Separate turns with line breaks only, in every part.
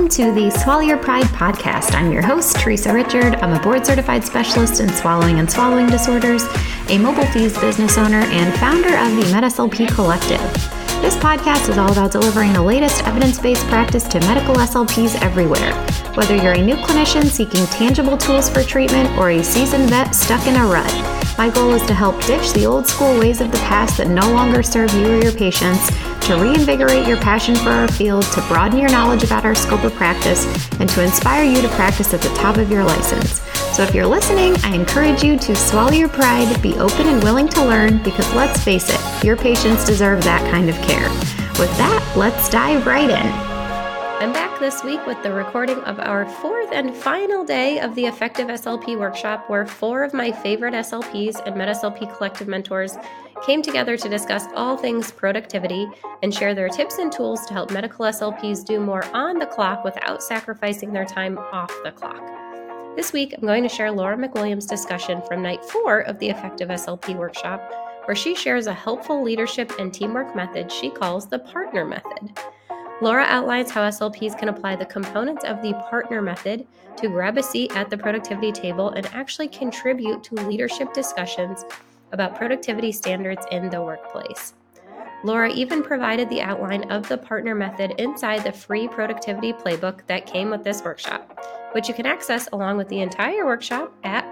Welcome to the Swallow Your Pride podcast. I'm your host, Teresa Richard. I'm a board-certified specialist in swallowing and swallowing disorders, a mobile fees business owner, and founder of the MedSLP Collective. This podcast is all about delivering the latest evidence-based practice to medical SLPs everywhere. Whether you're a new clinician seeking tangible tools for treatment or a seasoned vet stuck in a rut, my goal is to help ditch the old school ways of the past that no longer serve you or your patients, to reinvigorate your passion for our field, to broaden your knowledge about our scope of practice, and to inspire you to practice at the top of your license. So if you're listening, I encourage you to swallow your pride, be open and willing to learn, because let's face it, your patients deserve that kind of care. With that, let's dive right in. I'm back this week with the recording of our fourth and final day of the Effective SLP workshop, where 4 of my favorite SLPs and MedSLP Collective mentors came together to discuss all things productivity and share their tips and tools to help medical SLPs do more on the clock without sacrificing their time off the clock. This week, I'm going to share Laura McWilliams' discussion from night 4 of the Effective SLP workshop, where she shares a helpful leadership and teamwork method she calls the partner method. Laura outlines how SLPs can apply the components of the partner method to grab a seat at the productivity table and actually contribute to leadership discussions about productivity standards in the workplace. Laura even provided the outline of the partner method inside the free productivity playbook that came with this workshop, which you can access along with the entire workshop at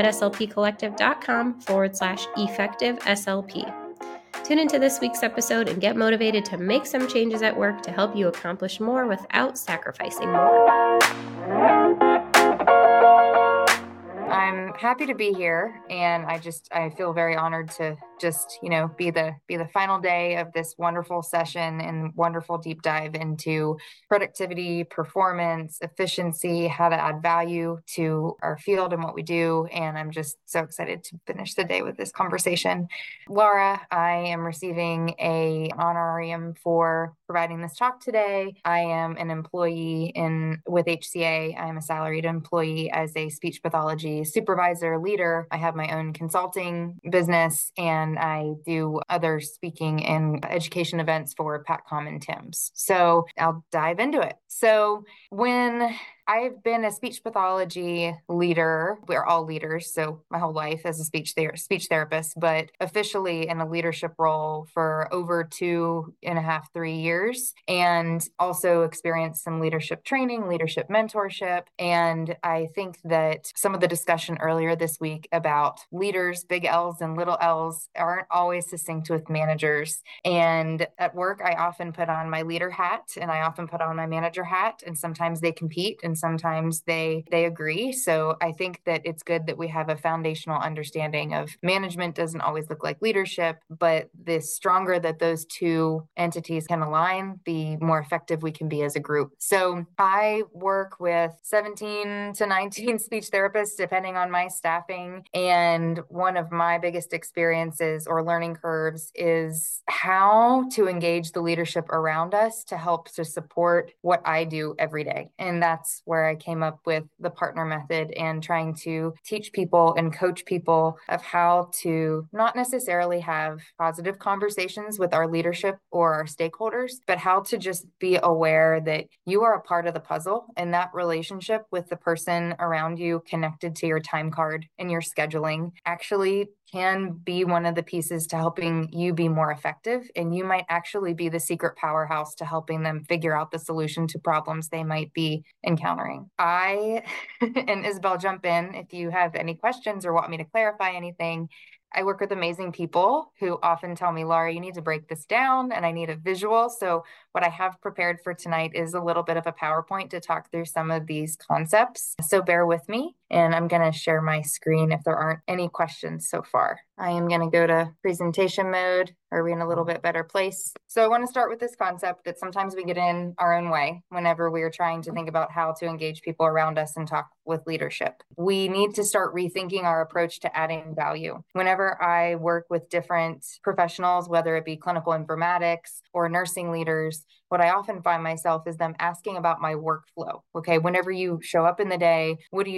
medslpcollective.com/effectiveslp. Tune into this week's episode and get motivated to make some changes at work to help you accomplish more without sacrificing more.
I'm happy to be here, and I feel very honored to just, be the final day of this wonderful session and wonderful deep dive into productivity, performance, efficiency, how to add value to our field and what we do. And I'm just so excited to finish the day with this conversation. Laura, I am receiving an honorarium for providing this talk today. I am an employee with HCA. I am a salaried employee as a speech pathology supervisor leader. I have my own consulting business, and I do other speaking and education events for PatCom and TIMS. So I'll dive into it. So when I've been a speech pathology leader. We're all leaders, so my whole life as a speech therapist, but officially in a leadership role for over 2.5, 3 years, and also experienced some leadership training, leadership mentorship. And I think that some of the discussion earlier this week about leaders, big L's and little L's, aren't always succinct with managers. And at work, I often put on my leader hat and I often put on my manager hat, and sometimes they compete and sometimes they agree. So I think that it's good that we have a foundational understanding of management doesn't always look like leadership, but the stronger that those two entities can align, the more effective we can be as a group. So I work with 17 to 19 speech therapists, depending on my staffing. And one of my biggest experiences or learning curves is how to engage the leadership around us to help to support what I do every day. And that's where I came up with the partner method and trying to teach people and coach people of how to not necessarily have positive conversations with our leadership or our stakeholders, but how to just be aware that you are a part of the puzzle, and that relationship with the person around you connected to your time card and your scheduling actually can be one of the pieces to helping you be more effective. And you might actually be the secret powerhouse to helping them figure out the solution to problems they might be encountering. I and Isabel, jump in if you have any questions or want me to clarify anything. I work with amazing people who often tell me, Laura, you need to break this down and I need a visual. So what I have prepared for tonight is a little bit of a PowerPoint to talk through some of these concepts. So bear with me, and I'm going to share my screen if there aren't any questions so far. I am going to go to presentation mode. Are we in a little bit better place? So I want to start with this concept that sometimes we get in our own way whenever we are trying to think about how to engage people around us and talk with leadership. We need to start rethinking our approach to adding value. Whenever I work with different professionals, whether it be clinical informatics or nursing leaders, what I often find myself is them asking about my workflow. Okay, whenever you show up in the day, what do? Where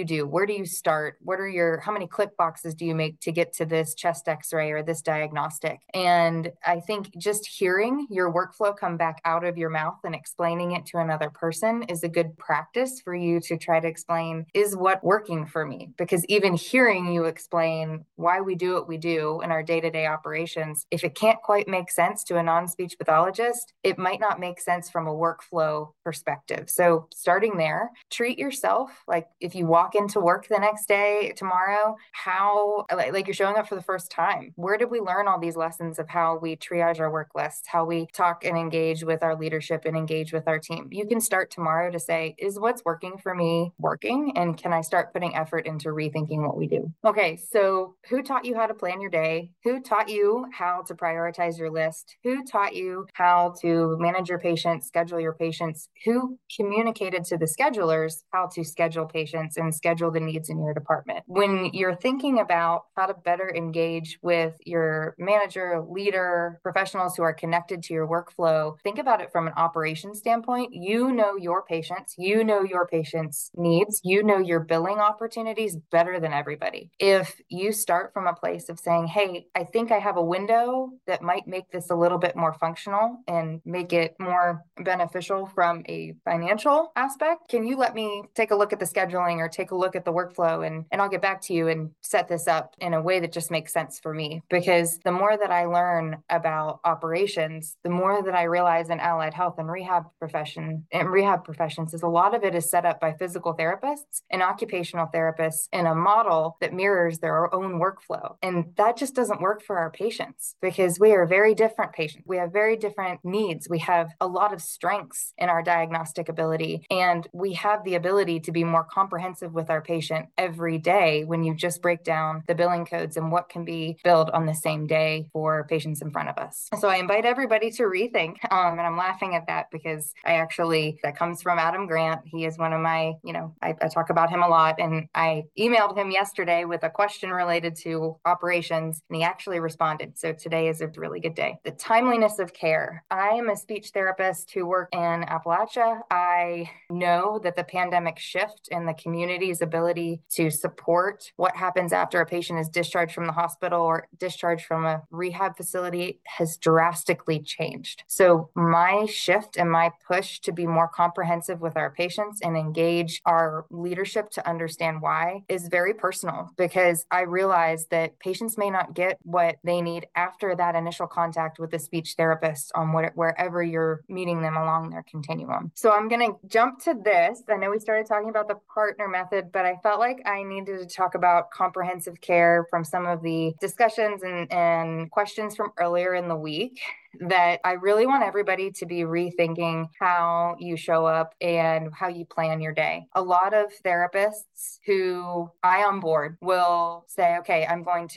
where do you start? How many click boxes do you make to get to this chest x-ray or this diagnostic? And I think just hearing your workflow come back out of your mouth and explaining it to another person is a good practice for you to try to explain, is what working for me? Because even hearing you explain why we do what we do in our day-to-day operations, if it can't quite make sense to a non-speech pathologist, it might not make sense from a workflow perspective. So starting there, treat yourself like if you walk into work the next day, tomorrow, how, like you're showing up for the first time. Where did we learn all these lessons of how we triage our work lists, how we talk and engage with our leadership and engage with our team? You can start tomorrow to say, is what's working for me working? And can I start putting effort into rethinking what we do? Okay, so who taught you how to plan your day? Who taught you how to prioritize your list? Who taught you how to manage your patients, schedule your patients? Who communicated to the schedulers how to schedule patients and schedule the needs in your department? When you're thinking about how to better engage with your manager, leader, professionals who are connected to your workflow, think about it from an operations standpoint. You know your patients, you know your patients' needs, you know your billing opportunities better than everybody. If you start from a place of saying, hey, I think I have a window that might make this a little bit more functional and make it more beneficial from a financial aspect, can you let me take a look at the scheduling or take a look at the workflow, and I'll get back to you and set this up in a way that just makes sense for me? Because the more that I learn about operations, the more that I realize in allied health and rehab professions is a lot of it is set up by physical therapists and occupational therapists in a model that mirrors their own workflow. And that just doesn't work for our patients because we are very different patients. We have very different needs. We have a lot of strengths in our diagnostic ability, and we have the ability to be more comprehensive with our patient every day when you just break down the billing codes and what can be billed on the same day for patients in front of us. So I invite everybody to rethink, and I'm laughing at that because that comes from Adam Grant. He is one of my, I talk about him a lot, and I emailed him yesterday with a question related to operations, and he actually responded. So today is a really good day. The timeliness of care. I am a speech therapist who worked in Appalachia. I know that the pandemic shift in the community's ability to support what happens after a patient is discharged from the hospital or discharged from a rehab facility has drastically changed. So my shift and my push to be more comprehensive with our patients and engage our leadership to understand why is very personal, because I realize that patients may not get what they need after that initial contact with the speech therapist on wherever you're meeting them along their continuum. So I'm going to jump to this. I know we started talking about the partner method, but I felt like I needed to talk about comprehensive care from some of the discussions and questions from earlier in the week, that I really want everybody to be rethinking how you show up and how you plan your day. A lot of therapists who I onboard will say, okay, I'm going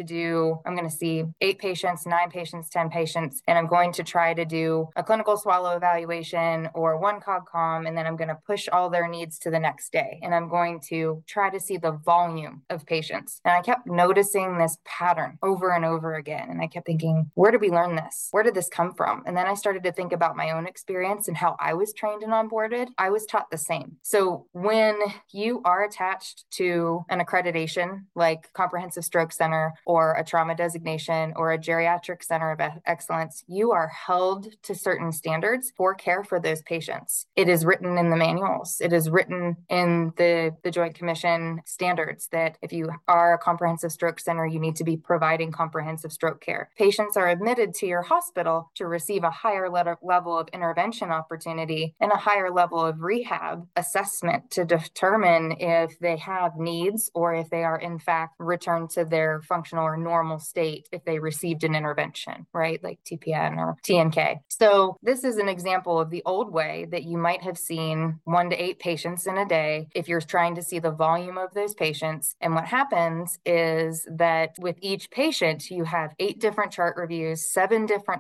to see 8 patients, 9 patients, 10 patients, and I'm going to try to do a clinical swallow evaluation or one COG-COM, and then I'm going to push all their needs to the next day. And I'm going to try to see the volume of patients. And I kept noticing this pattern over and over again. And I kept thinking, where did we learn this? Where did this come from? And then I started to think about my own experience and how I was trained and onboarded. I was taught the same. So when you are attached to an accreditation like Comprehensive Stroke Center or a trauma designation or a geriatric center of excellence, you are held to certain standards for care for those patients. It is written in the manuals. It is written in the Joint Commission standards that if you are a comprehensive stroke center, you need to be providing comprehensive stroke care. Patients are admitted to your hospital to receive a higher level of intervention opportunity and a higher level of rehab assessment to determine if they have needs or if they are in fact returned to their functional or normal state if they received an intervention, right? Like TPN or TNK. So this is an example of the old way that you might have seen 1 to 8 patients in a day if you're trying to see the volume of those patients. And what happens is that with each patient, you have 8 different chart reviews, 7 different transitions,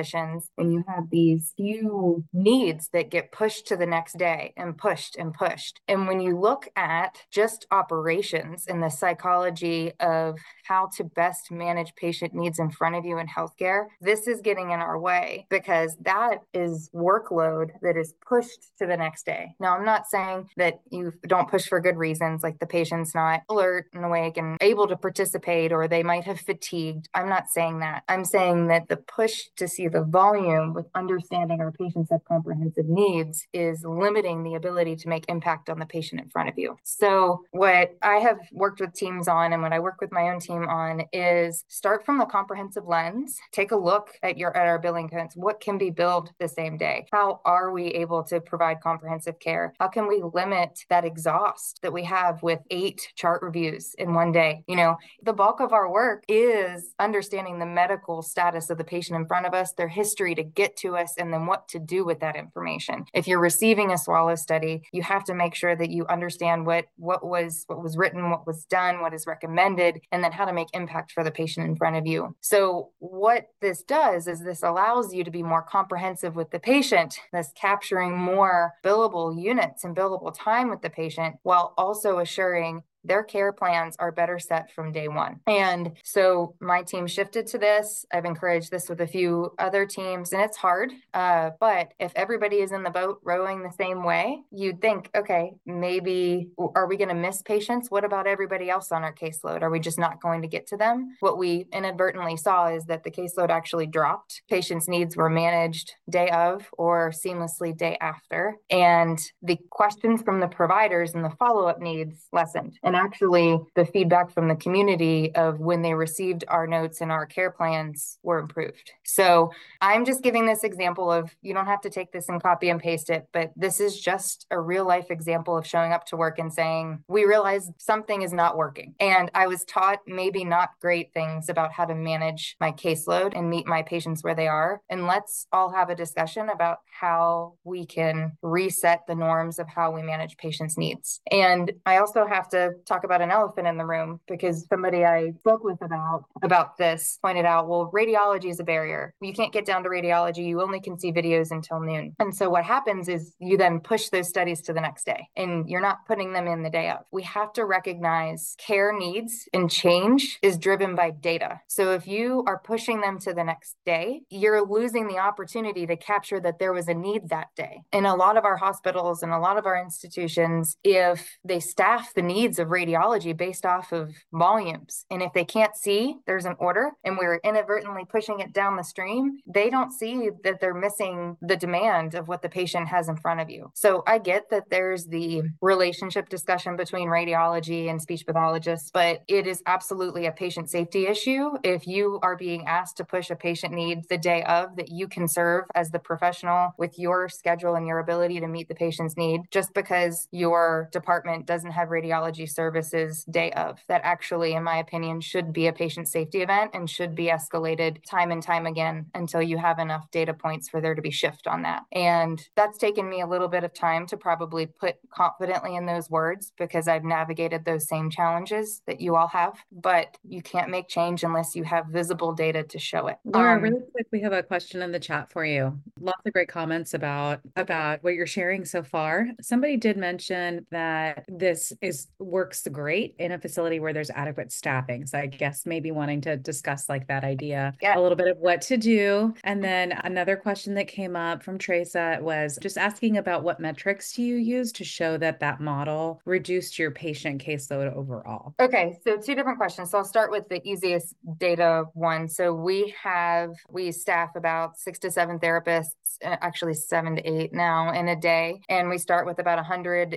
admissions, and you have these few needs that get pushed to the next day and pushed and pushed. And when you look at just operations and the psychology of how to best manage patient needs in front of you in healthcare, this is getting in our way because that is workload that is pushed to the next day. Now, I'm not saying that you don't push for good reasons, like the patient's not alert and awake and able to participate, or they might have fatigued. I'm not saying that. I'm saying that the push to see the volume with understanding our patients have comprehensive needs is limiting the ability to make impact on the patient in front of you. So what I have worked with teams on, and what I work with my own team on, is start from the comprehensive lens, take a look at our billing codes. What can be billed the same day? How are we able to provide comprehensive care? How can we limit that exhaust that we have with 8 chart reviews in one day? The bulk of our work is understanding the medical status of the patient in front of us, their history to get to us, and then what to do with that information. If you're receiving a swallow study, you have to make sure that you understand what was written, what was done, what is recommended, and then how to make impact for the patient in front of you. So what this does is this allows you to be more comprehensive with the patient, thus capturing more billable units and billable time with the patient, while also assuring their care plans are better set from day one. And so my team shifted to this. I've encouraged this with a few other teams, and it's hard. But if everybody is in the boat rowing the same way, you'd think, okay, maybe are we going to miss patients? What about everybody else on our caseload? Are we just not going to get to them? What we inadvertently saw is that the caseload actually dropped. Patients' needs were managed day of or seamlessly day after. And the questions from the providers and the follow-up needs lessened. And actually, the feedback from the community of when they received our notes and our care plans were improved. So I'm just giving this example of, you don't have to take this and copy and paste it, but this is just a real life example of showing up to work and saying, we realize something is not working. And I was taught maybe not great things about how to manage my caseload and meet my patients where they are. And let's all have a discussion about how we can reset the norms of how we manage patients' needs. And I also have to talk about an elephant in the room, because somebody I spoke with about this pointed out, well, radiology is a barrier. You can't get down to radiology. You only can see videos until noon. And so what happens is you then push those studies to the next day, and you're not putting them in the day of. We have to recognize care needs and change is driven by data. So if you are pushing them to the next day, you're losing the opportunity to capture that there was a need that day. In a lot of our hospitals and a lot of our institutions, if they staff the needs of radiology based off of volumes, and if they can't see there's an order and we're inadvertently pushing it down the stream, they don't see that they're missing the demand of what the patient has in front of you. So I get that there's the relationship discussion between radiology and speech pathologists, but it is absolutely a patient safety issue if you are being asked to push a patient need the day of that you can serve as the professional with your schedule and your ability to meet the patient's need, just because your department doesn't have radiology services day of. That actually, in my opinion, should be a patient safety event and should be escalated time and time again until you have enough data points for there to be shift on that. And that's taken me a little bit of time to probably put confidently in those words, because I've navigated those same challenges that you all have. But you can't make change unless you have visible data to show it.
Laura, really quick, we have a question in the chat for you. Lots of great comments about what you're sharing so far. Somebody did mention that this works great in a facility where there's adequate staffing. So I guess maybe wanting to discuss like that idea, a little bit of what to do. And then another question that came up from Teresa was just asking about what metrics do you use to show that model reduced your patient caseload overall?
Okay, so 2 different questions. So I'll start with the easiest data one. So we staff about 6 to 7 therapists, actually 7 to 8 now in a day. And we start with about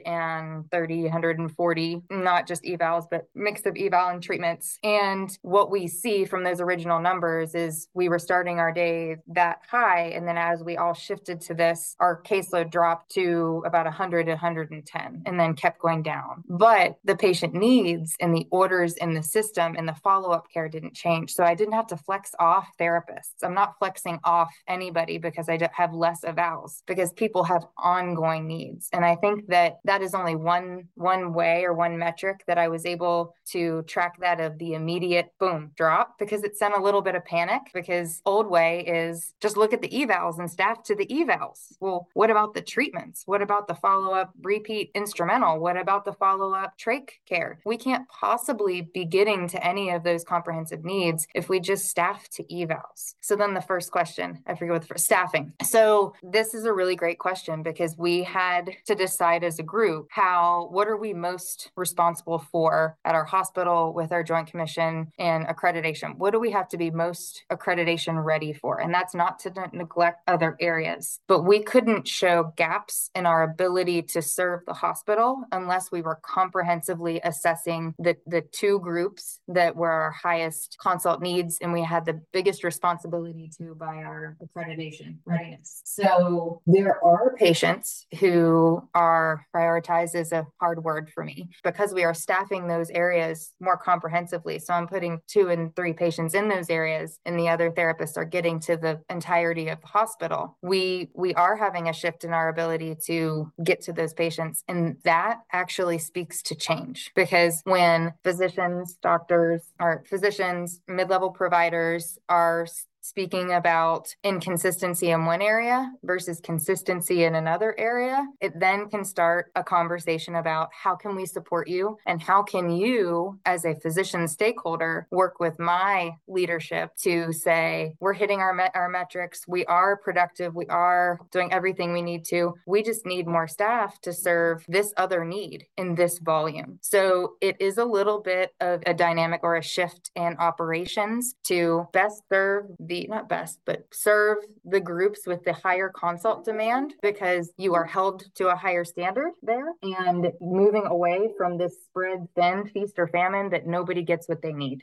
130, 140, not just evals, but mix of eval and treatments. And what we see from those original numbers is we were starting our day that high. And then as we all shifted to this, our caseload dropped to about 100 to 110 and then kept going down. But the patient needs and the orders in the system and the follow-up care didn't change. So I didn't have to flex off therapists. I'm not flexing off anybody because I have less evals, because people have ongoing needs. And I think that is only one way or one metric that I was able to track that of the immediate boom drop, because it sent a little bit of panic, because old way is just look at the evals and staff to the evals. Well, what about the treatments? What about the follow-up repeat instrumental? What about the follow-up trach care? We can't possibly be getting to any of those comprehensive needs if we just staff to evals. So then the first question, I forget what the first, staffing. So this is a really great question, because we had to decide as a group what are we most responsible for at our hospital with our Joint Commission and accreditation? What do we have to be most accreditation ready for? And that's not to neglect other areas, but we couldn't show gaps in our ability to serve the hospital unless we were comprehensively assessing the two groups that were our highest consult needs, and we had the biggest responsibility to by our accreditation readiness. So there are patients who are prioritized, is a hard word for me, because we are staffing those areas more comprehensively. So I'm putting 2 and 3 patients in those areas, and the other therapists are getting to the entirety of the hospital. We are having a shift in our ability to get to those patients, and that actually speaks to change, because when physicians, mid-level providers are speaking about inconsistency in one area versus consistency in another area, it then can start a conversation about how can we support you, and how can you as a physician stakeholder work with my leadership to say, we're hitting our metrics, we are productive, we are doing everything we need to, we just need more staff to serve this other need in this volume. So it is a little bit of a dynamic or a shift in operations to best serve serve the groups with the higher consult demand, because you are held to a higher standard there, and moving away from this spread thin feast or famine that nobody gets what they need.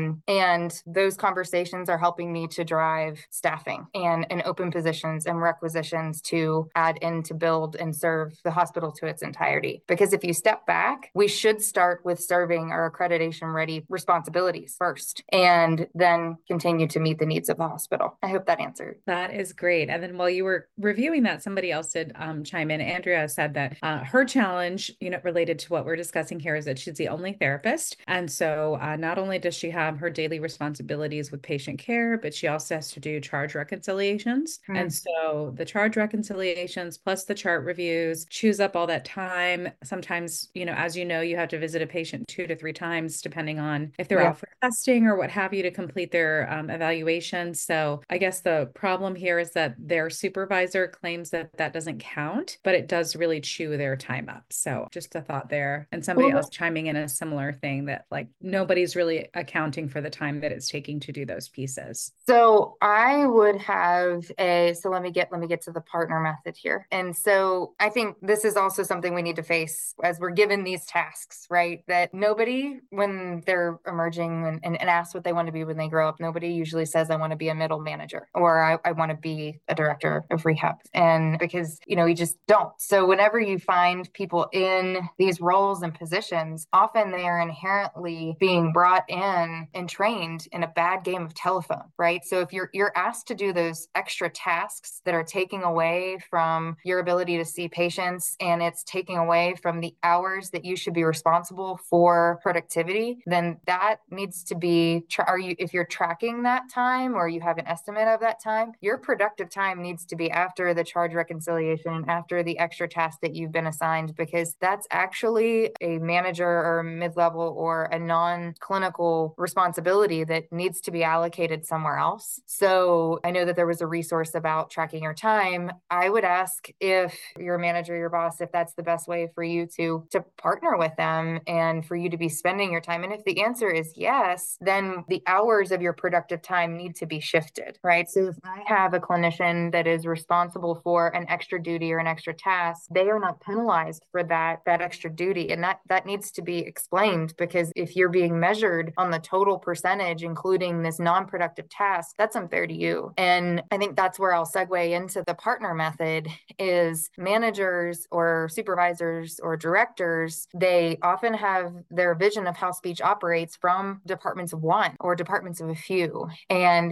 And those conversations are helping me to drive staffing and open positions and requisitions to add in to build and serve the hospital to its entirety. Because if you step back, we should start with serving our accreditation ready responsibilities first, and then continue to meet the needs of the hospital. I hope that answered.
That is great. And then while you were reviewing that, somebody else did chime in. Andrea said that her challenge, related to what we're discussing here, is that she's the only therapist. And so not only does she have her daily responsibilities with patient care, but she also has to do charge reconciliations. And so the charge reconciliations plus the chart reviews chews up all that time. Sometimes, as you have to visit a patient 2 to 3 times, depending on if they're out for testing or what have you, to complete their evaluation. So I guess the problem here is that their supervisor claims that that doesn't count, but it does really chew their time up. So just a thought there. And somebody else chiming in a similar thing, that like nobody's really accounting for the time that it's taking to do those pieces.
So I would have let me get to the partner method here. And so I think this is also something we need to face as we're given these tasks, right? That nobody, when they're emerging and asked what they want to be when they grow up, nobody usually says, I want to be a middle manager, or I want to be a director of rehab. And because, you just don't. So whenever you find people in these roles and positions, often they are inherently being brought in and trained in a bad game of telephone, right? So if you're asked to do those extra tasks that are taking away from your ability to see patients, and it's taking away from the hours that you should be responsible for productivity, then that needs to be, if you're tracking that time or you have an estimate of that time, your productive time needs to be after the charge reconciliation, after the extra task that you've been assigned, because that's actually a manager or mid-level or a non-clinical responsibility that needs to be allocated somewhere else. So I know that there was a resource about tracking your time. I would ask if your manager, your boss, if that's the best way for you to partner with them and for you to be spending your time. And if the answer is yes, then the hours of your productive time need to be shifted, right? So if I have a clinician that is responsible for an extra duty or an extra task, they are not penalized for that extra duty. And that needs to be explained, because if you're being measured on the total percentage, including this non-productive task, that's unfair to you. And I think that's where I'll segue into the partner method. Is managers or supervisors or directors, they often have their vision of how speech operates from departments of one or departments of a few. And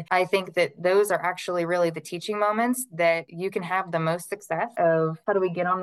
I think that those are actually really the teaching moments that you can have the most success of. How do we get on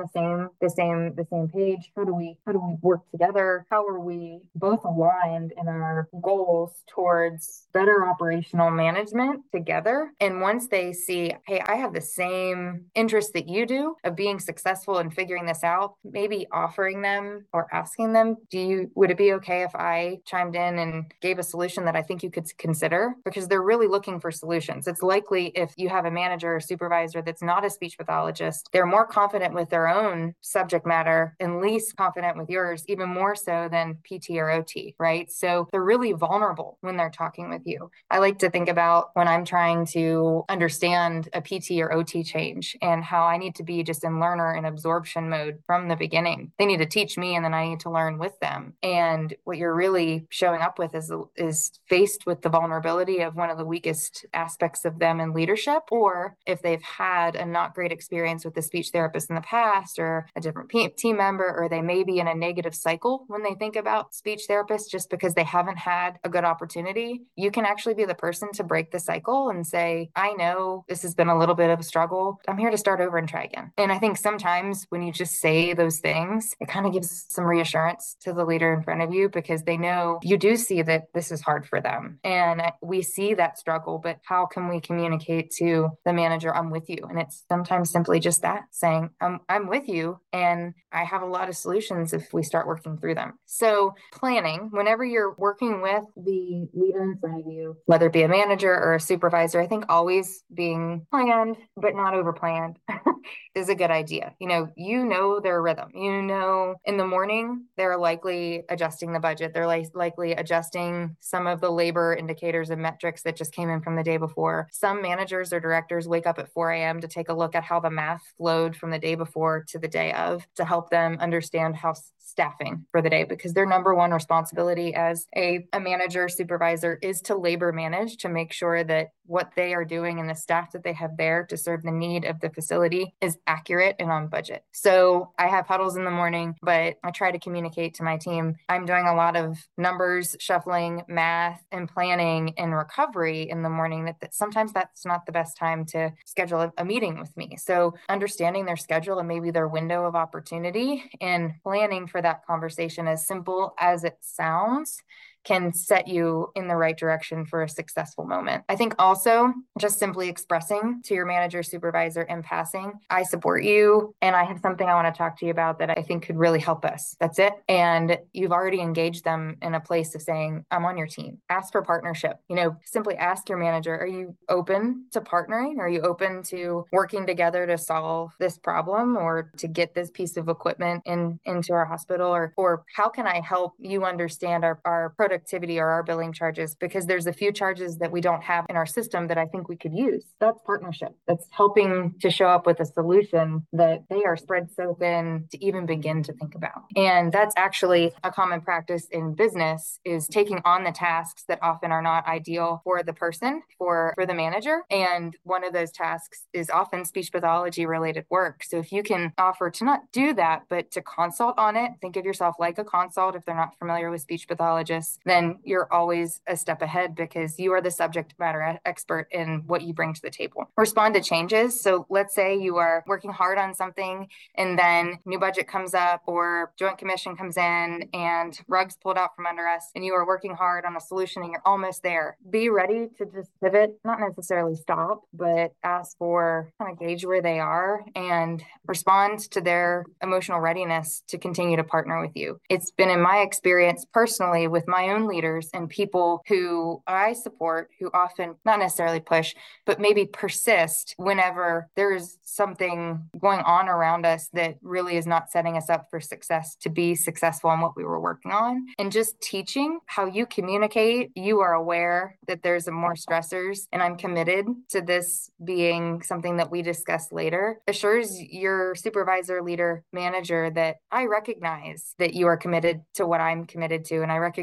the same page? How do we work together? How are we both aligned in our goals towards better operational management together? And once they see, hey, I have the same interest that you do of being successful and figuring this out, maybe offering them or asking them, would it be okay if I chimed in and gave a solution that I think you could consider? Because they're really looking for solutions. It's likely if you have a manager or supervisor that's not a speech pathologist, they're more confident with their own subject matter and least confident with yours, even more so than PT or OT, right? So they're really vulnerable when they're talking with you. I like to think about when I'm trying to understand a PT or OT change and how I need to be just in learner and absorption mode from the beginning. They need to teach me and then I need to learn with them. And what you're really showing up with is faced with the vulnerability of one of the weakest aspects of them in leadership, or if they've had a not great experience with the speech therapist in the past or a different team member, or they may be in a negative cycle when they think about speech therapists just because they haven't had a good opportunity. You can actually be the person to break the cycle and say, I know this has been a little bit of a struggle. I'm here to start over and try again. And I think sometimes when you just say those things, it kind of gives some reassurance to the leader in front of you because they know you do see that this is hard for them. And we see that struggle, but how can we communicate to the manager, I'm with you? And it's sometimes simply just that, saying, I'm with you and I have a lot of solutions if we start working through them. So planning, whenever you're working with the leader in front of you, whether it be a manager or a supervisor, I think always being planned, but not over planned is a good idea. You know their rhythm. In the morning, they're likely adjusting the budget. They're likely adjusting some of the labor indicators and metrics that just came in from the day before. Some managers or directors wake up at 4 a.m. to take a look at how the math flowed from the day before to the day of to help them understand how staffing for the day, because their number one responsibility as a manager supervisor is to labor manage, to make sure that what they are doing and the staff that they have there to serve the need of the facility is accurate and on budget. So I have huddles in the morning, but I try to communicate to my team, I'm doing a lot of numbers, shuffling, math, and planning and recovery in the morning, that sometimes that's not the best time to schedule a meeting with me. So understanding their schedule and maybe their window of opportunity and planning for that conversation, as simple as it sounds, can set you in the right direction for a successful moment. I think also just simply expressing to your manager, supervisor in passing, I support you and I have something I want to talk to you about that I think could really help us. That's it. And you've already engaged them in a place of saying, I'm on your team. Ask for partnership. Simply ask your manager, are you open to partnering? Are you open to working together to solve this problem or to get this piece of equipment into our hospital? Or how can I help you understand our productivity or our billing charges? Because there's a few charges that we don't have in our system that I think we could use. That's partnership. That's helping to show up with a solution that they are spread so thin to even begin to think about. And that's actually a common practice in business, is taking on the tasks that often are not ideal for the person, for the manager. And one of those tasks is often speech pathology related work. So if you can offer to not do that, but to consult on it, think of yourself like a consult if they're not familiar with speech pathologists, then you're always a step ahead because you are the subject matter expert in what you bring to the table. Respond to changes. So let's say you are working hard on something and then new budget comes up or joint commission comes in and rugs pulled out from under us and you are working hard on a solution and you're almost there. Be ready to just pivot, not necessarily stop, but ask for, kind of gauge where they are and respond to their emotional readiness to continue to partner with you. It's been in my experience personally with my own leaders and people who I support, who often not necessarily push, but maybe persist whenever there's something going on around us that really is not setting us up for success, to be successful in what we were working on. And just teaching how you communicate, you are aware that there's more stressors, and I'm committed to this being something that we discuss later, assures your supervisor, leader, manager that I recognize that you are committed to what I'm committed to. And I recognize that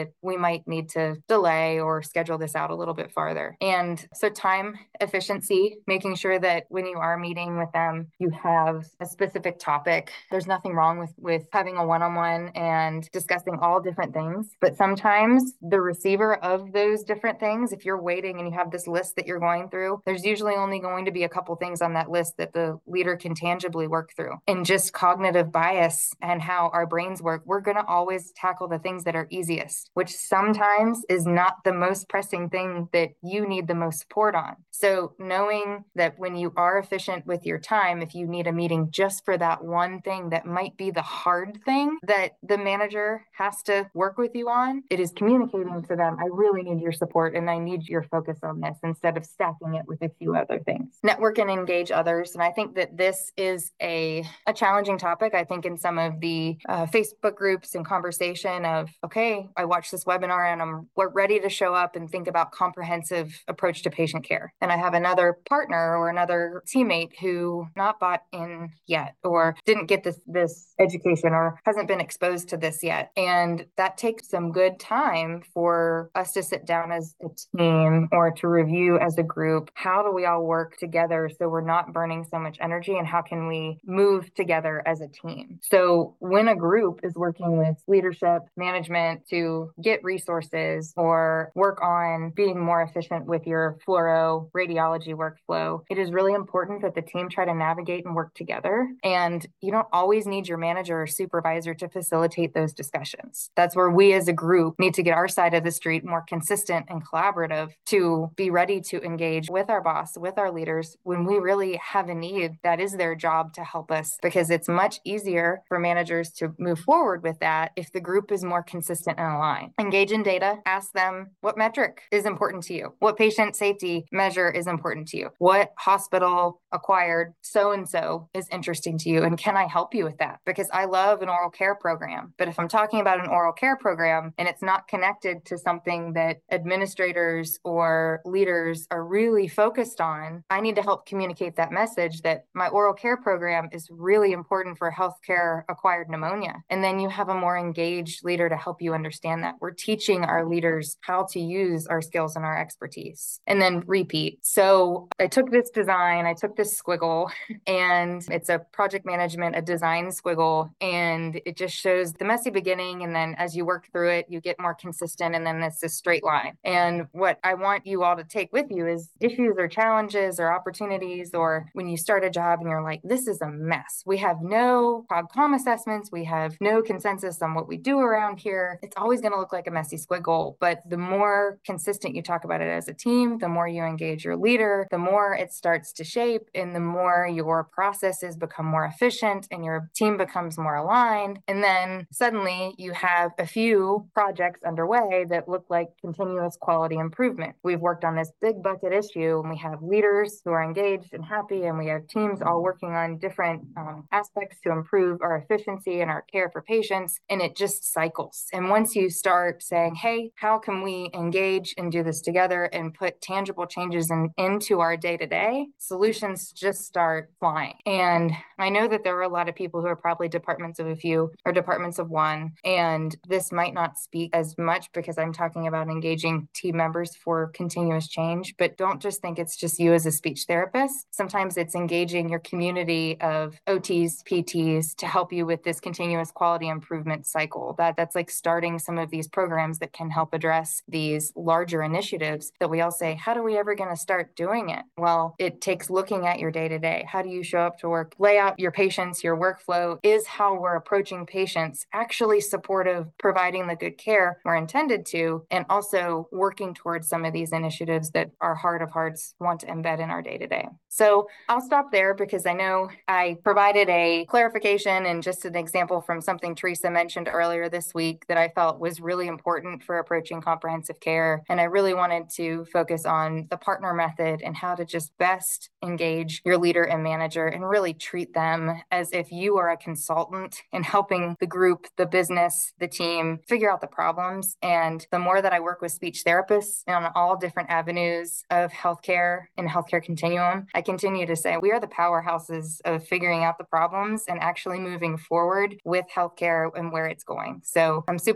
that we might need to delay or schedule this out a little bit farther. And so time efficiency, making sure that when you are meeting with them, you have a specific topic. There's nothing wrong with having a one-on-one and discussing all different things. But sometimes the receiver of those different things, if you're waiting and you have this list that you're going through, there's usually only going to be a couple things on that list that the leader can tangibly work through. And just cognitive bias and how our brains work, we're going to always tackle the things that are easiest, which sometimes is not the most pressing thing that you need the most support on. So knowing that when you are efficient with your time, if you need a meeting just for that one thing that might be the hard thing that the manager has to work with you on, it is communicating to them, I really need your support and I need your focus on this, instead of stacking it with a few other things. Network and engage others. And I think that this is a challenging topic. I think in some of the Facebook groups and conversation of, okay, I watched this webinar and we're ready to show up and think about comprehensive approach to patient care. And I have another partner or another teammate who not bought in yet, or didn't get this education, or hasn't been exposed to this yet. And that takes some good time for us to sit down as a team or to review as a group. How do we all work together so we're not burning so much energy, and how can we move together as a team? So when a group is working with leadership, management to get resources or work on being more efficient with your fluoro radiology workflow, it is really important that the team try to navigate and work together. And you don't always need your manager or supervisor to facilitate those discussions. That's where we as a group need to get our side of the street more consistent and collaborative to be ready to engage with our boss, with our leaders, when we really have a need. That is their job to help us, because it's much easier for managers to move forward with that if the group is more consistent and aligned. Engage in data. Ask them, what metric is important to you? What patient safety measure is important to you? What hospital acquired so-and-so is interesting to you? And can I help you with that? Because I love an oral care program, but if I'm talking about an oral care program and it's not connected to something that administrators or leaders are really focused on, I need to help communicate that message that my oral care program is really important for healthcare acquired pneumonia. And then you have a more engaged leader to help you understand that. We're teaching our leaders how to use our skills and our expertise. And then repeat. So I took this design, I took this squiggle, and it's a project management, a design squiggle, and it just shows the messy beginning. And then as you work through it, you get more consistent, and then it's a straight line. And what I want you all to take with you is issues or challenges or opportunities, or when you start a job and you're like, this is a mess. We have no COG-COM assessments. We have no consensus on what we do around here. It's always going to look like a messy squiggle. But the more consistent you talk about it as a team, the more you engage your leader, the more it starts to shape, and the more your processes become more efficient and your team becomes more aligned. And then suddenly you have a few projects underway that look like continuous quality improvement. We've worked on this big bucket issue, and we have leaders who are engaged and happy, and we have teams all working on different aspects to improve our efficiency and our care for patients, and it just cycles. And once you start saying, hey, how can we engage and do this together and put tangible changes into our day-to-day, solutions just start flying. And I know that there are a lot of people who are probably departments of a few or departments of one, and this might not speak as much because I'm talking about engaging team members for continuous change, but don't just think it's just you as a speech therapist. Sometimes it's engaging your community of OTs, PTs to help you with this continuous quality improvement cycle. That's like starting some of these programs that can help address these larger initiatives that we all say, how do we ever going to start doing it? Well, it takes looking at your day-to-day. How do you show up to work? Lay out your patients, your workflow. Is how we're approaching patients actually supportive, providing the good care we're intended to, and also working towards some of these initiatives that our heart of hearts want to embed in our day-to-day. So I'll stop there because I know I provided a clarification and just an example from something Teresa mentioned earlier this week that I felt was really important for approaching comprehensive care. And I really wanted to focus on the partner method and how to just best engage your leader and manager and really treat them as if you are a consultant in helping the group, the business, the team figure out the problems. And the more that I work with speech therapists on all different avenues of healthcare and healthcare continuum, I continue to say we are the powerhouses of figuring out the problems and actually moving forward with healthcare and where it's going. So I'm super impressed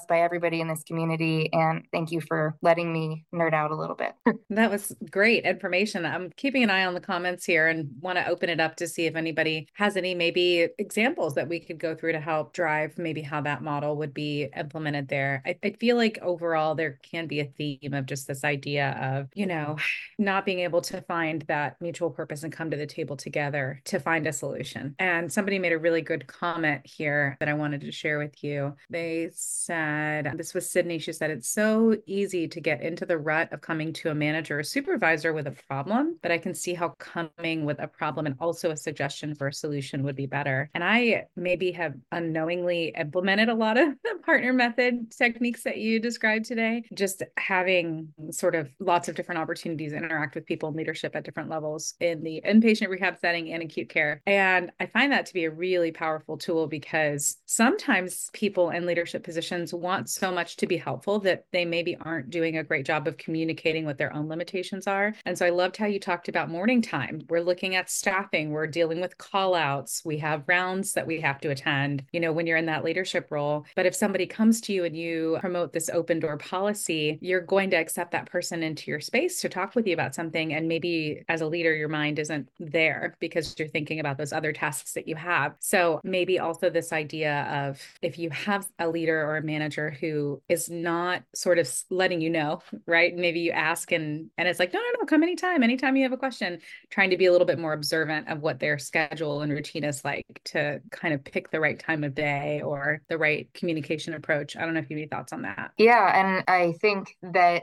by everybody in this community. And thank you for letting me nerd out a little bit.
That was great information. I'm keeping an eye on the comments here and want to open it up to see if anybody has any maybe examples that we could go through to help drive maybe how that model would be implemented there. I feel like overall there can be a theme of just this idea of, not being able to find that mutual purpose and come to the table together to find a solution. And somebody made a really good comment here that I wanted to share with you. They said, this was Sydney. She said, it's so easy to get into the rut of coming to a manager or supervisor with a problem, but I can see how coming with a problem and also a suggestion for a solution would be better. And I maybe have unknowingly implemented a lot of the partner method techniques that you described today, just having sort of lots of different opportunities to interact with people in leadership at different levels in the inpatient rehab setting and acute care. And I find that to be a really powerful tool because sometimes people in leadership positions want so much to be helpful that they maybe aren't doing a great job of communicating what their own limitations are. And so I loved how you talked about morning time. We're looking at staffing, we're dealing with call outs, we have rounds that we have to attend, when you're in that leadership role. But if somebody comes to you and you promote this open door policy, you're going to accept that person into your space to talk with you about something. And maybe as a leader, your mind isn't there because you're thinking about those other tasks that you have. So maybe also this idea of if you have a leader or a manager who is not sort of letting you know, right? Maybe you ask and it's like, no, come anytime you have a question, trying to be a little bit more observant of what their schedule and routine is like to kind of pick the right time of day or the right communication approach. I don't know if you have any thoughts on that.
Yeah. And I think that,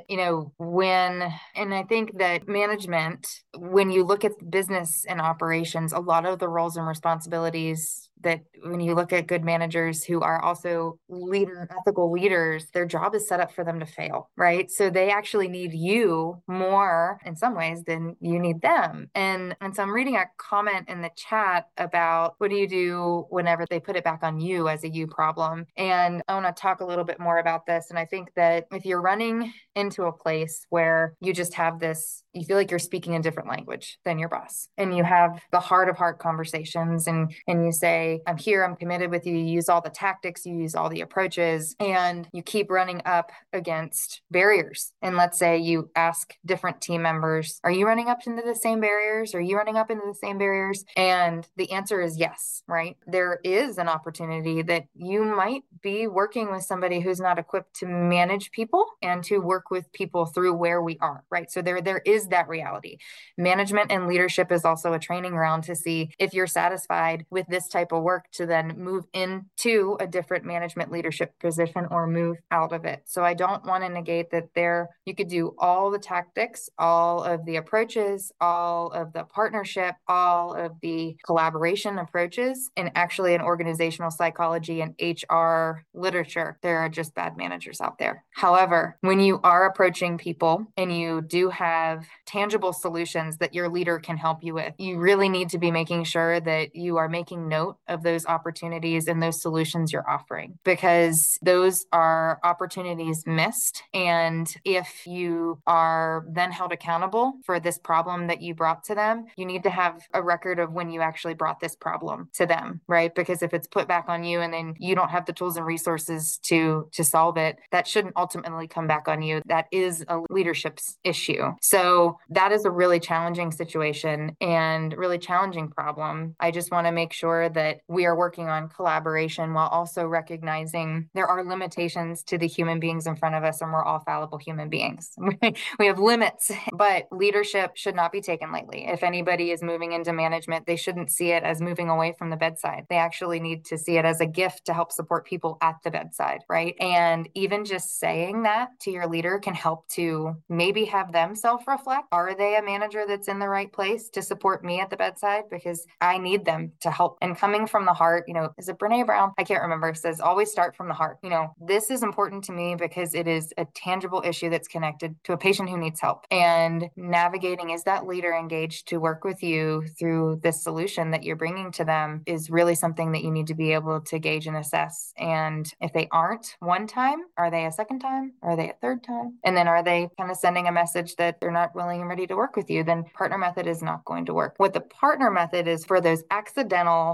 I think that management, when you look at business and operations, a lot of the roles and responsibilities that when you look at good managers who are also ethical leaders, their job is set up for them to fail, right? So they actually need you more in some ways than you need them. And so I'm reading a comment in the chat about what do you do whenever they put it back on you as a you problem? And I want to talk a little bit more about this. And I think that if you're running into a place where you just have this, you feel like you're speaking a different language than your boss, and you have the heart of heart conversations and you say, I'm here, I'm committed with you. You use all the tactics, you use all the approaches, and you keep running up against barriers. And let's say you ask different team members, are you running up into the same barriers? Are you running up into the same barriers? And the answer is yes, right? There is an opportunity that you might be working with somebody who's not equipped to manage people and to work with people through where we are, right? So there is that reality. Management and leadership is also a training ground to see if you're satisfied with this type of work to then move into a different management leadership position or move out of it. So I don't want to negate that you could do all the tactics, all of the approaches, all of the partnership, all of the collaboration approaches, and actually in organizational psychology and HR literature, there are just bad managers out there. However, when you are approaching people and you do have tangible solutions that your leader can help you with, you really need to be making sure that you are making note of those opportunities and those solutions you're offering, because those are opportunities missed. And if you are then held accountable for this problem that you brought to them, you need to have a record of when you actually brought this problem to them, right? Because if it's put back on you and then you don't have the tools and resources to solve it, that shouldn't ultimately come back on you. That is a leadership issue. So that is a really challenging situation and really challenging problem. I just want to make sure that we are working on collaboration while also recognizing there are limitations to the human beings in front of us, and we're all fallible human beings. We have limits, but leadership should not be taken lightly. If anybody is moving into management, they shouldn't see it as moving away from the bedside. They actually need to see it as a gift to help support people at the bedside, right? And even just saying that to your leader can help to maybe have them self-reflect. Are they a manager that's in the right place to support me at the bedside? Because I need them to help. And coming from the heart, is it Brene Brown? I can't remember. It says, always start from the heart. This is important to me because it is a tangible issue that's connected to a patient who needs help. And navigating, is that leader engaged to work with you through this solution that you're bringing to them, is really something that you need to be able to gauge and assess. And if they aren't one time, are they a second time? Are they a third time? And then are they kind of sending a message that they're not willing and ready to work with you? Then partner method is not going to work. What the partner method is for those accidental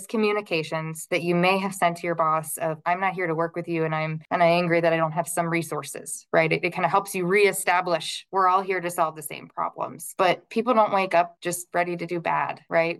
miscommunications that you may have sent to your boss of, I'm not here to work with you, and I'm angry that I don't have some resources, right? It kind of helps you reestablish we're all here to solve the same problems. But people don't wake up just ready to do bad, right?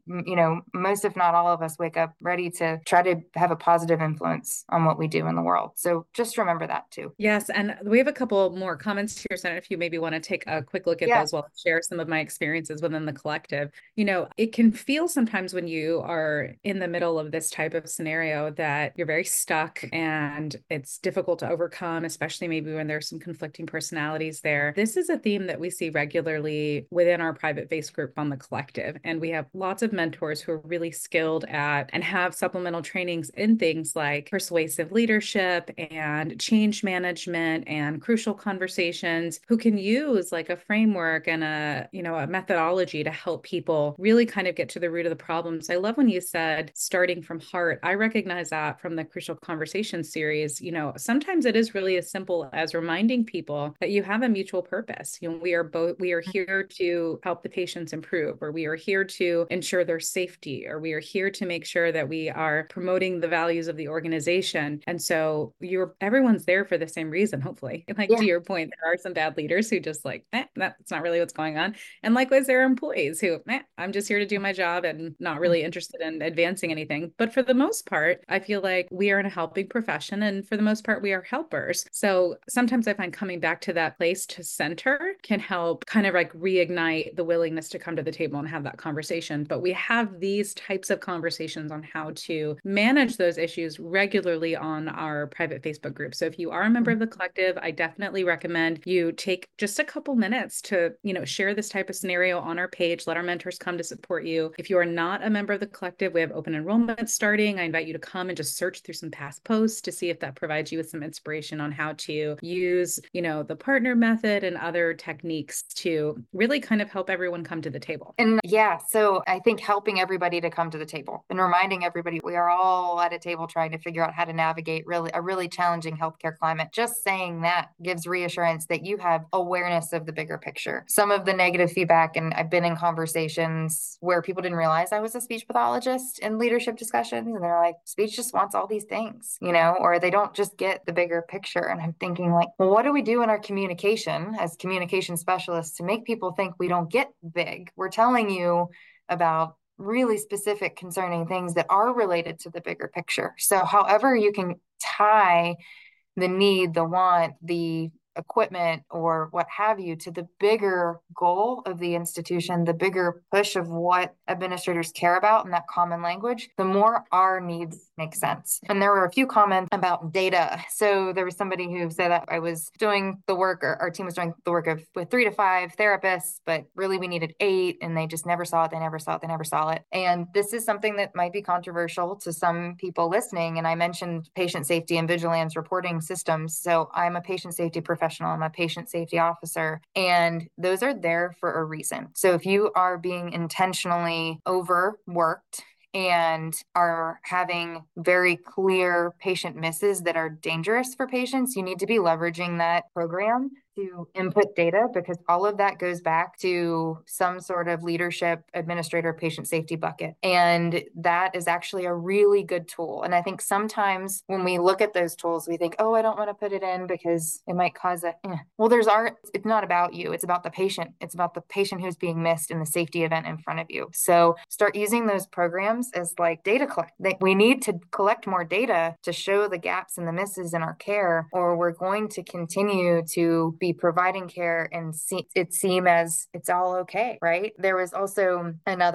Most, if not all of us, wake up ready to try to have a positive influence on what we do in the world. So just remember that too.
Yes. And we have a couple more comments here, Senator, if you maybe want to take a quick look at those while I share some of my experiences within the collective. It can feel sometimes when you are in the middle of this type of scenario that you're very stuck and it's difficult to overcome, especially maybe when there's some conflicting personalities there. This is a theme that we see regularly within our private face group on the collective. And we have lots of mentors who are really skilled at and have supplemental trainings in things like persuasive leadership and change management and crucial conversations, who can use like a framework and a methodology to help people really kind of get to the root of the problems. I love when you said starting from heart. I recognize that from the Crucial Conversations series. Sometimes it is really as simple as reminding people that you have a mutual purpose. We are here to help the patients improve, or we are here to ensure their safety, or we are here to make sure that we are promoting the values of the organization. And so everyone's there for the same reason, hopefully. To your point, there are some bad leaders who just that's not really what's going on. And likewise, there are employees who, I'm just here to do my job and not really interested in advancing anything. But for the most part, I feel like we are in a helping profession. And for the most part, we are helpers. So sometimes I find coming back to that place to center can help kind of like reignite the willingness to come to the table and have that conversation. But we have these types of conversations on how to manage those issues regularly on our private Facebook group. So if you are a member of the collective, I definitely recommend you take just a couple minutes to, share this type of scenario on our page. Let our mentors come to support you. If you are not a member of the collective, we have open enrollment starting. I invite you to come and just search through some past posts to see if that provides you with some inspiration on how to use, the partner method and other techniques to really kind of help everyone come to the table.
And so I think helping everybody to come to the table and reminding everybody we are all at a table trying to figure out how to navigate a really challenging healthcare climate. Just saying that gives reassurance that you have awareness of the bigger picture. Some of the negative feedback, and I've been in conversations where people didn't realize I was a speech pathologist in leadership discussions, and they're like, speech just wants all these things, or they don't just get the bigger picture. And I'm thinking well, what do we do in our communication as communication specialists to make people think we don't get big? We're telling you about really specific concerning things that are related to the bigger picture. So however you can tie the need, the want, the equipment, or what have you, to the bigger goal of the institution, the bigger push of what administrators care about in that common language, the more our needs make sense. And there were a few comments about data. So there was somebody who said that I was doing the work, or our team was doing the work with 3 to 5 therapists, but really we needed 8, and they just never saw it. They never saw it. And this is something that might be controversial to some people listening. And I mentioned patient safety and vigilance reporting systems. So I'm a patient safety professional. I'm a patient safety officer, and those are there for a reason. So if you are being intentionally overworked and are having very clear patient misses that are dangerous for patients, you need to be leveraging that program to input data, because all of that goes back to some sort of leadership, administrator, patient safety bucket. And that is actually a really good tool. And I think sometimes when we look at those tools, we think, I don't want to put it in because it might cause Well, it's not about you. It's about the patient. It's about the patient who's being missed in the safety event in front of you. So start using those programs as like data collect. We need to collect more data to show the gaps and the misses in our care, or we're going to continue to be providing care and it seem as it's all okay, right? There was also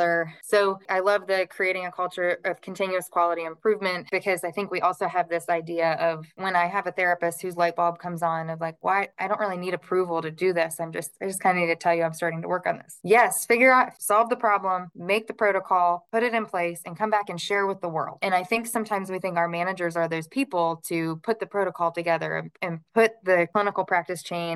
so I love the creating a culture of continuous quality improvement, because I think we also have this idea of when I have a therapist whose light bulb comes on of like, why? I don't really need approval to do this. I just kind of need to tell you I'm starting to work on this. Yes, solve the problem, make the protocol, put it in place, and come back and share with the world. And I think sometimes we think our managers are those people to put the protocol together and put the clinical practice change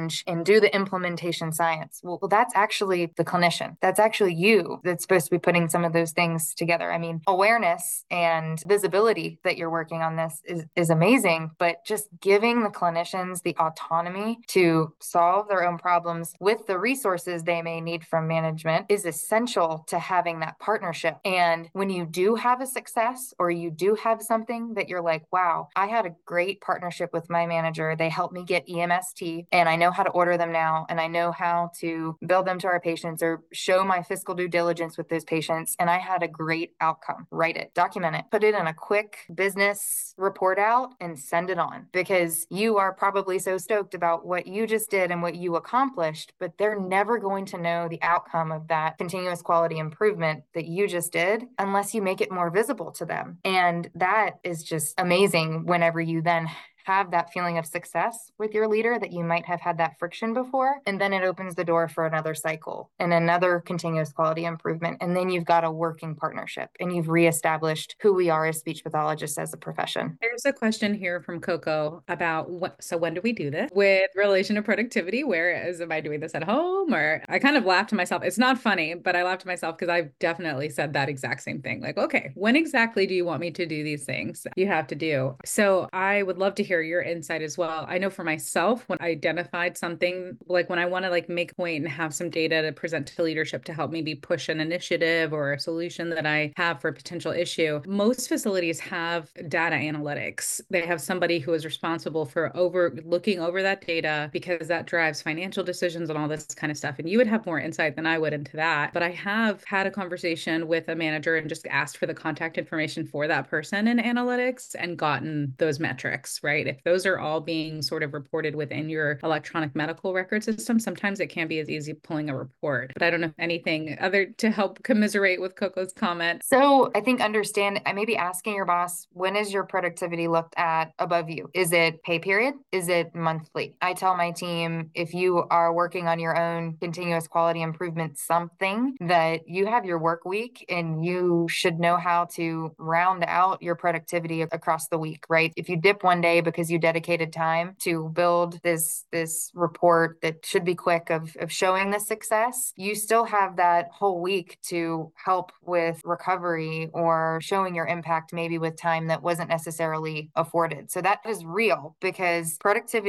change and do the implementation science. Well, that's actually the clinician. That's actually you that's supposed to be putting some of those things together. I mean, awareness and visibility that you're working on this is amazing, but just giving the clinicians the autonomy to solve their own problems with the resources they may need from management is essential to having that partnership. And when you do have a success or you do have something that you're like, wow, I had a great partnership with my manager. They helped me get EMST and I know how to order them now. And I know how to bill them to our patients or show my fiscal due diligence with those patients. And I had a great outcome. Write it, document it, put it in a quick business report out and send it on, because you are probably so stoked about what you just did and what you accomplished, but they're never going to know the outcome of that continuous quality improvement that you just did unless you make it more visible to them. And that is just amazing whenever you then have that feeling of success with your leader that you might have had that friction before. And then it opens the door for another cycle and another continuous quality improvement. And then you've got a working partnership and you've reestablished who we are as speech pathologists as a profession.
There's a question here from Coco about so when do we do this with relation to productivity? Whereas am I doing this at home? Or I kind of laughed to myself. It's not funny, but I laughed to myself because I've definitely said that exact same thing. Like, okay, when exactly do you want me to do these things you have to do? So I would love to hear your insight as well. I know for myself, when I identified something, like when I want to like make a point and have some data to present to leadership to help maybe push an initiative or a solution that I have for a potential issue, most facilities have data analytics. They have somebody who is responsible for looking over that data because that drives financial decisions and all this kind of stuff. And you would have more insight than I would into that. But I have had a conversation with a manager and just asked for the contact information for that person in analytics and gotten those metrics, right? If those are all being sort of reported within your electronic medical record system, sometimes it can be as easy pulling a report. But I don't know if anything other to help commiserate with Coco's comment.
So I think I may be asking your boss, when is your productivity looked at above you? Is it pay period? Is it monthly? I tell my team, if you are working on your own continuous quality improvement, something that you have your work week and you should know how to round out your productivity across the week, right? If you dip one day because you dedicated time to build this report that should be quick of showing the success, you still have that whole week to help with recovery or showing your impact maybe with time that wasn't necessarily afforded. So that is real, because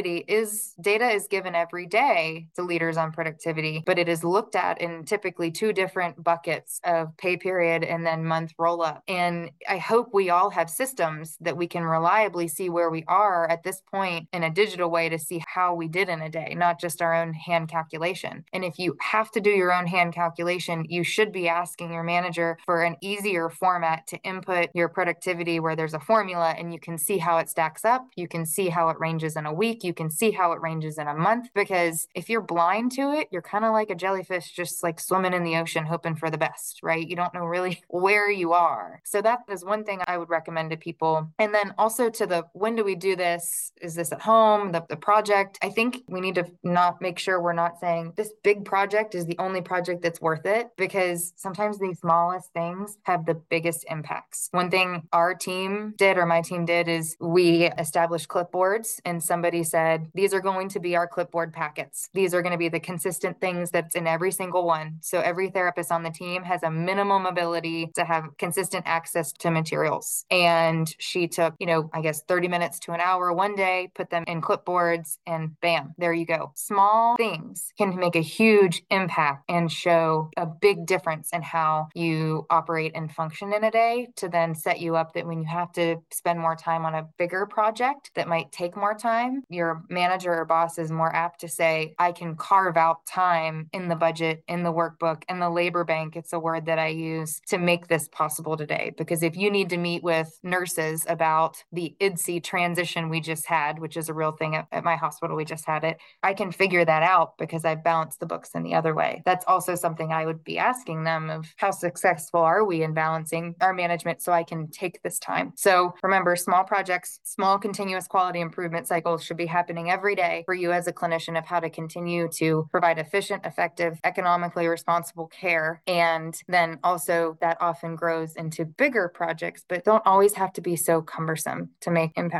data is given every day to leaders on productivity, but it is looked at in typically two different buckets of pay period and then month roll up. And I hope we all have systems that we can reliably see where we are at this point in a digital way to see how we did in a day, not just our own hand calculation. And if you have to do your own hand calculation, you should be asking your manager for an easier format to input your productivity where there's a formula and you can see how it stacks up. You can see how it ranges in a week. You can see how it ranges in a month, because if you're blind to it, you're kind of like a jellyfish just like swimming in the ocean hoping for the best, right? You don't know really where you are. So that is one thing I would recommend to people. And then also to the, when do we do this? Is this at home? The project? I think we need to not make sure we're not saying this big project is the only project that's worth it, because sometimes the smallest things have the biggest impacts. One thing our team did, or my team did, is we established clipboards, and somebody said, these are going to be our clipboard packets. These are going to be the consistent things that's in every single one. So every therapist on the team has a minimum ability to have consistent access to materials. And she took, I guess 30 minutes to an hour one day, put them in clipboards, and bam, there you go. Small things can make a huge impact and show a big difference in how you operate and function in a day, to then set you up that when you have to spend more time on a bigger project that might take more time, your manager or boss is more apt to say, I can carve out time in the budget, in the workbook, in the labor bank, it's a word that I use, to make this possible today. Because if you need to meet with nurses about the IDSI transition we just had, which is a real thing at my hospital, we just had it, I can figure that out because I've balanced the books in the other way. That's also something I would be asking them of, how successful are we in balancing our management so I can take this time? So remember, small projects, small continuous quality improvement cycles should be happening every day for you as a clinician, of how to continue to provide efficient, effective, economically responsible care. And then also that often grows into bigger projects, but don't always have to be so cumbersome to make impact in your day.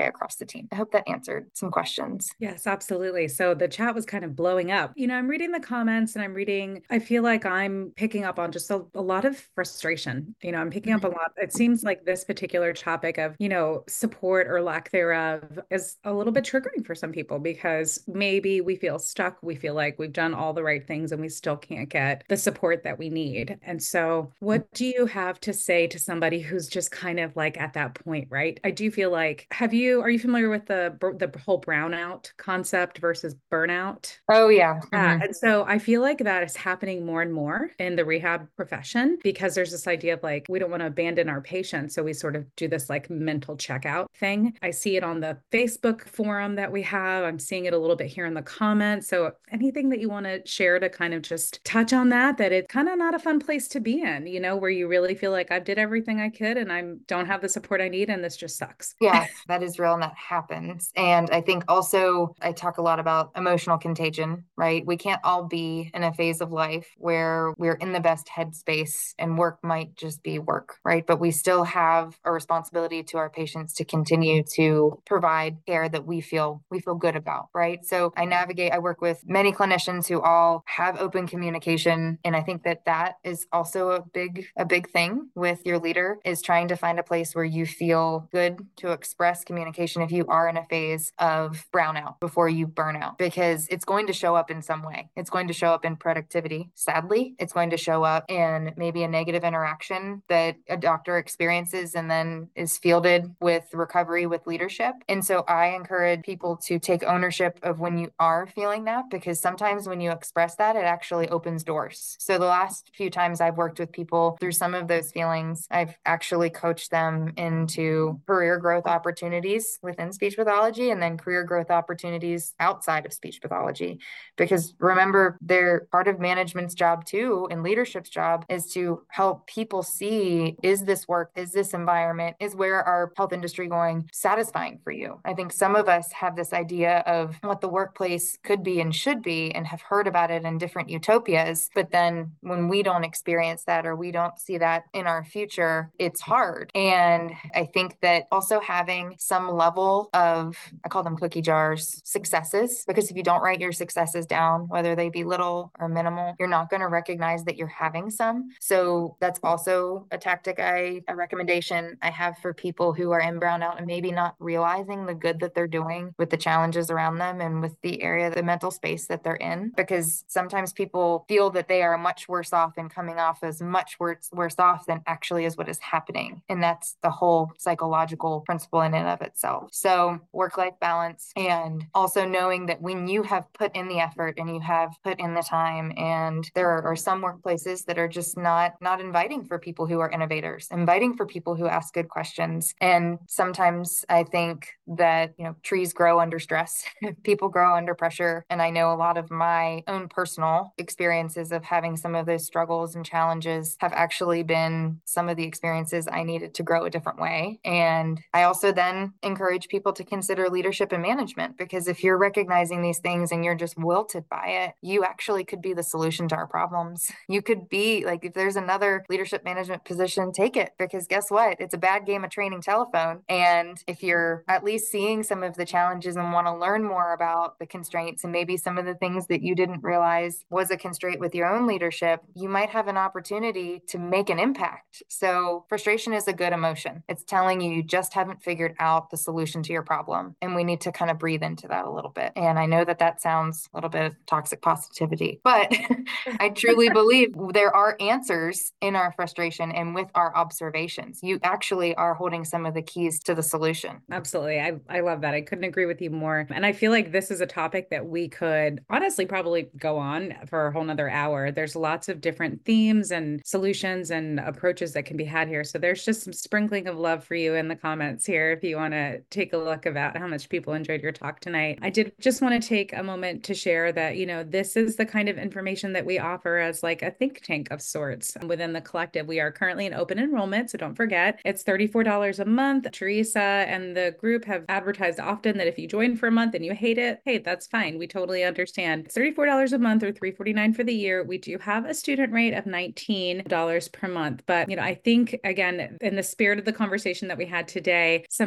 day across the team. I hope that answered some questions.
Yes, absolutely. So the chat was kind of blowing up. I'm reading the comments and I feel like I'm picking up on just a lot of frustration. I'm picking up a lot. It seems like this particular topic of, support or lack thereof is a little bit triggering for some people because maybe we feel stuck. We feel like we've done all the right things and we still can't get the support that we need. And so what do you have to say to somebody who's just kind of like at that point, right? I do feel like, are you familiar with the whole brownout concept versus burnout?
Oh, yeah.
Yeah. And so I feel like that is happening more and more in the rehab profession because there's this idea of like, we don't want to abandon our patients. So we sort of do this like mental checkout thing. I see it on the Facebook forum that we have. I'm seeing it a little bit here in the comments. So anything that you want to share to kind of just touch on that it's kind of not a fun place to be in, where you really feel like I did everything I could and I don't have the support I need and this just sucks.
Yeah, that is real and that happens. And I think also I talk a lot about emotional contagion, right? We can't all be in a phase of life where we're in the best headspace and work might just be work, right? But we still have a responsibility to our patients to continue to provide care that we feel good about, right? So I work with many clinicians who all have open communication. And I think that is also a big thing with your leader is trying to find a place where you feel good to express communication if you are in a phase of brownout before you burn out, because it's going to show up in some way. It's going to show up in productivity. Sadly, it's going to show up in maybe a negative interaction that a doctor experiences and then is fielded with recovery with leadership. And so I encourage people to take ownership of when you are feeling that, because sometimes when you express that, it actually opens doors. So the last few times I've worked with people through some of those feelings, I've actually coached them into career growth opportunities within speech pathology and then career growth opportunities outside of speech pathology. Because remember, they're part of management's job too, and leadership's job is to help people see, is this work, is this environment, is where our health industry going satisfying for you? I think some of us have this idea of what the workplace could be and should be and have heard about it in different utopias. But then when we don't experience that or we don't see that in our future, it's hard. And I think that also having some level of, I call them cookie jars, successes, because if you don't write your successes down, whether they be little or minimal, you're not going to recognize that you're having some. So that's also a tactic, a recommendation I have for people who are in brownout and maybe not realizing the good that they're doing with the challenges around them and with the area, the mental space that they're in, because sometimes people feel that they are much worse off and coming off as much worse off than actually is what is happening. And that's the whole psychological principle in and of itself. So work-life balance, and also knowing that when you have put in the effort and you have put in the time, and there are some workplaces that are just not inviting for people who are innovators, inviting for people who ask good questions. And sometimes I think that, trees grow under stress, people grow under pressure. And I know a lot of my own personal experiences of having some of those struggles and challenges have actually been some of the experiences I needed to grow a different way. And I also then encourage people to consider leadership and management, because if you're recognizing these things and you're just wilted by it, you actually could be the solution to our problems. You could be like, if there's another leadership management position, take it, because guess what? It's a bad game of training telephone. And if you're at least seeing some of the challenges and want to learn more about the constraints and maybe some of the things that you didn't realize was a constraint with your own leadership, you might have an opportunity to make an impact. So frustration is a good emotion. It's telling you just haven't figured out the solution to your problem. And we need to kind of breathe into that a little bit. And I know that sounds a little bit of toxic positivity, but I truly believe there are answers in our frustration and with our observations. You actually are holding some of the keys to the solution.
Absolutely. I love that. I couldn't agree with you more. And I feel like this is a topic that we could honestly probably go on for a whole nother hour. There's lots of different themes and solutions and approaches that can be had here. So there's just some sprinkling of love for you in the comments here if you want to take a look about how much people enjoyed your talk tonight. I did just want to take a moment to share that, this is the kind of information that we offer as like a think tank of sorts within the collective. We are currently in open enrollment, so don't forget, it's $34 a month. Teresa and the group have advertised often that if you join for a month and you hate it, hey, that's fine. We totally understand. It's $34 a month or $349 for the year. We do have a student rate of $19 per month. But, I think, again, in the spirit of the conversation that we had today, sometimes you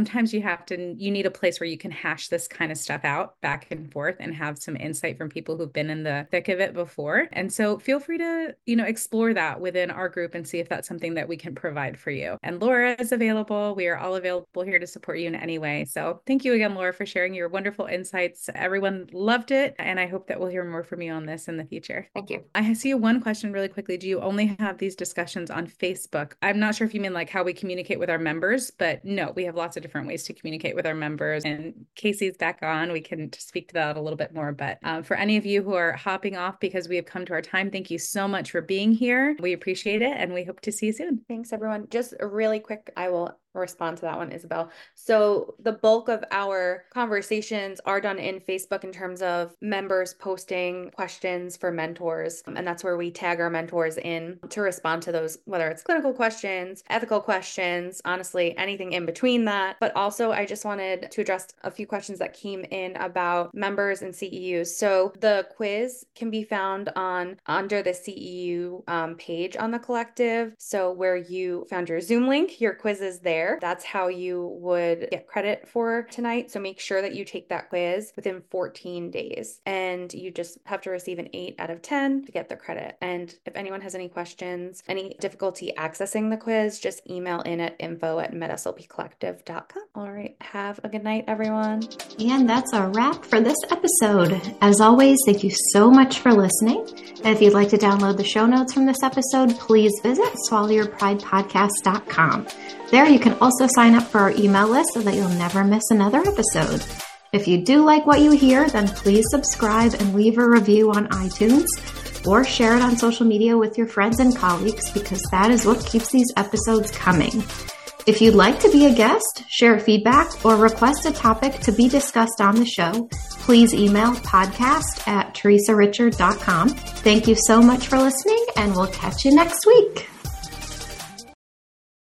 you need a place where you can hash this kind of stuff out back and forth and have some insight from people who've been in the thick of it before. And so feel free to, explore that within our group and see if that's something that we can provide for you. And Laura is available. We are all available here to support you in any way. So thank you again, Laura, for sharing your wonderful insights. Everyone loved it. And I hope that we'll hear more from you on this in the future.
Thank you.
I see one question really quickly. Do you only have these discussions on Facebook? I'm not sure if you mean like how we communicate with our members, but no, we have lots of different ways to communicate with our members. And Casey's back on. We can speak to that a little bit more. But for any of you who are hopping off because we have come to our time, thank you so much for being here. We appreciate it. And we hope to see you soon.
Thanks, everyone. Just really quick, I will respond to that one, Isabel. So the bulk of our conversations are done in Facebook in terms of members posting questions for mentors. And that's where we tag our mentors in to respond to those, whether it's clinical questions, ethical questions, honestly, anything in between that. But also, I just wanted to address a few questions that came in about members and CEUs. So the quiz can be found under the CEU page on the collective. So where you found your Zoom link, your quiz is there. That's how you would get credit for tonight. So make sure that you take that quiz within 14 days. And you just have to receive an 8 out of 10 to get the credit. And if anyone has any questions, any difficulty accessing the quiz, just email in at info@medslpcollective.com. All right. Have a good night, everyone.
And that's a wrap for this episode. As always, thank you so much for listening. And if you'd like to download the show notes from this episode, please visit swallowyourpridepodcast.com. There you can also sign up for our email list so that you'll never miss another episode. If you do like what you hear, then please subscribe and leave a review on iTunes or share it on social media with your friends and colleagues, because that is what keeps these episodes coming. If you'd like to be a guest, share feedback, or request a topic to be discussed on the show, please email podcast@teresarichard.com. Thank you so much for listening, and we'll catch you next week.